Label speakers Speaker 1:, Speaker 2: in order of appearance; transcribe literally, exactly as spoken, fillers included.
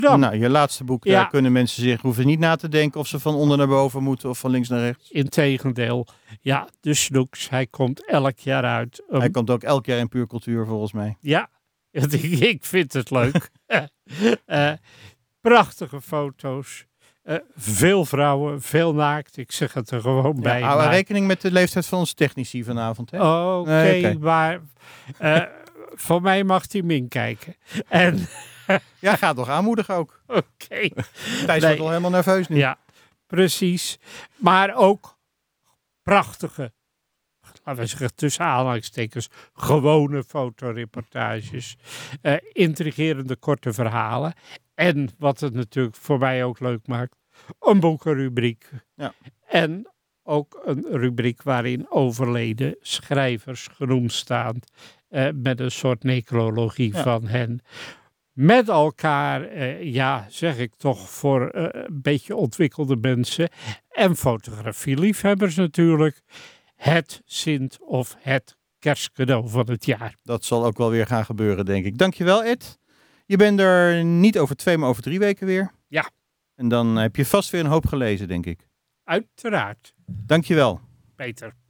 Speaker 1: Dan.
Speaker 2: Nou, je laatste boek,
Speaker 1: Ja.
Speaker 2: daar kunnen mensen zich hoeven niet na te denken of ze van onder naar boven moeten of van links naar rechts.
Speaker 1: Integendeel. Ja, de Snooks, hij komt elk jaar uit. Um,
Speaker 2: Hij komt ook elk jaar in Puur Cultuur volgens mij.
Speaker 1: Ja, ik vind het leuk. uh, prachtige foto's. Uh, veel vrouwen, veel naakt. Ik zeg het er gewoon
Speaker 2: Ja,
Speaker 1: bij.
Speaker 2: hou
Speaker 1: maar...
Speaker 2: rekening met de leeftijd van onze technici vanavond. Hè?
Speaker 1: Oké, okay,
Speaker 2: nee, okay.
Speaker 1: maar uh, voor mij mag hij min kijken. En...
Speaker 2: ja, ga toch aanmoedigen ook.
Speaker 1: Oké. Okay.
Speaker 2: Thijs nee. wordt al helemaal nerveus nu.
Speaker 1: Ja, precies. Maar ook prachtige, laten we zeggen tussen aanhalingstekens, gewone fotoreportages. Uh, intrigerende korte verhalen. En wat het natuurlijk voor mij ook leuk maakt, een boekenrubriek.
Speaker 2: Ja.
Speaker 1: En ook een rubriek waarin overleden schrijvers genoemd staan. Uh, met een soort necrologie ja. van hen. Met elkaar, uh, ja, zeg ik toch, voor uh, een beetje ontwikkelde mensen. En fotografieliefhebbers natuurlijk. Het Sint of het kerstcadeau van het jaar.
Speaker 2: Dat zal ook wel weer gaan gebeuren, denk ik. Dankjewel, Ed. Je bent er niet over twee, maar over drie weken weer.
Speaker 1: Ja.
Speaker 2: En dan heb je vast weer een hoop gelezen, denk ik.
Speaker 1: Uiteraard.
Speaker 2: Dankjewel.
Speaker 1: Peter.